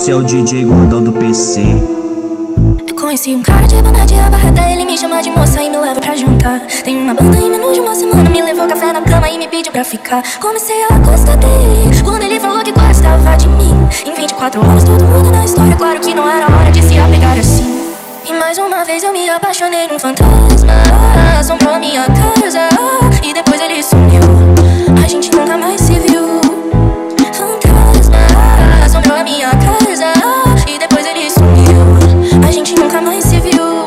Esse é o DJ Gordão do PC. Eu conheci um cara de banda de abarrada, ele me chama de moça e me leva pra jantar. Tem uma banda em menos de uma semana, me levou café na cama e me pediu pra ficar. Comecei a gostar dele, quando ele falou que gostava de mim. Em 24 horas tudo muda na história, claro que não era hora de se apegar assim. E mais uma vez eu me apaixonei num fantasma, assombrou a minha casa e depois ele sumiu. A gente nunca mais se viu. Fantasma, assombrou a minha casa e depois ele sumiu. A gente nunca mais se viu.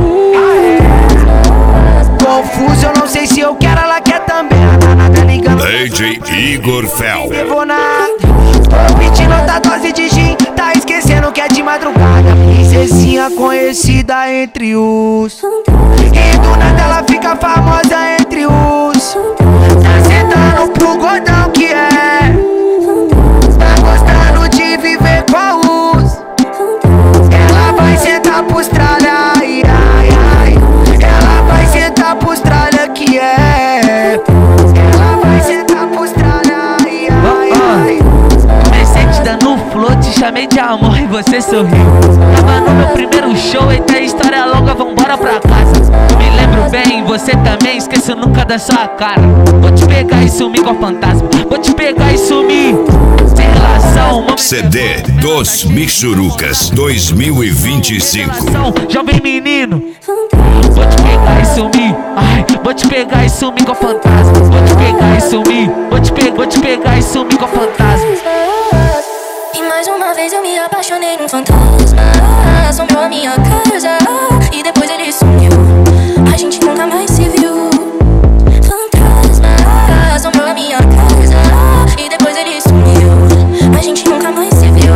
Confuso, eu não sei se eu quero, ela quer também. Nada ligando. DJ Igor Fel. Tô pedindo outra dose de gin, tá esquecendo que é de madrugada. Princesinha conhecida entre os. E do nada ela fica famosa entre os. Tá sentando pro gordão que é. Tá gostando de viver com os. Ela vai sentar pros tralha, ai, ai, ai. Ela vai sentar pros tralha que é. Ela vai sentar pros tralha, ai, ai, ai. Presente dando flor, te chamei de amor e você sorriu. Tava no meu primeiro show, eita história longa, vambora pra casa. Eu me lembro bem, você também, esqueço nunca da sua cara. Vou te pegar e sumir igual fantasma, vou te pegar e sumir. Sem relação, CD dos Michurucas 2025. Jovem menino, vou te pegar e sumir. Ai, vou te pegar e sumir igual fantasma. Vou te pegar e sumir. Vou te pegar e sumir igual fantasma. E mais uma vez eu me apaixonei num fantasma, assombrou a minha casa e depois ele sumiu. A gente nunca mais se viu. Fantasma, assombrou a minha casa e depois ele sumiu. A gente nunca mais se viu.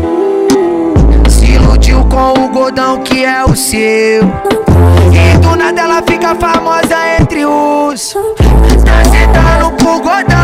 Se iludiu com o gordão que é o seu. E do nada ela fica famosa entre os. Tá sentando pro gordão